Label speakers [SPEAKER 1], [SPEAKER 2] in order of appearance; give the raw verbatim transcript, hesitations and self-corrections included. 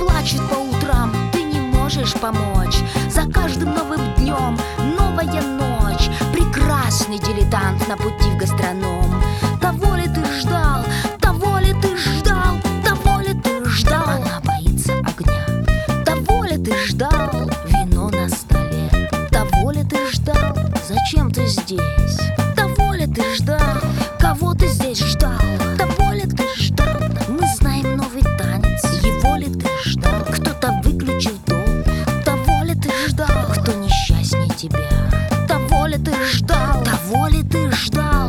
[SPEAKER 1] плачет по утрам, ты не можешь помочь. За каждым новым днем новая ночь. Прекрасный дилетант на пути в гастроном. Того ли ты ждал, того ли ты ждал, того ли ты ждал. Она боится огня. Того ли ты ждал, вино на столе. Того ли ты ждал, зачем ты здесь? Того ли ты ждал, кого ты здесь ждал? Того ли ты ждал, мы знаем новый танец. Его ли ты ждал, кто-то выключил дом? Того ли ты ждал, кто несчастнее тебя? Того ли ты ждал, того ли ты ждал?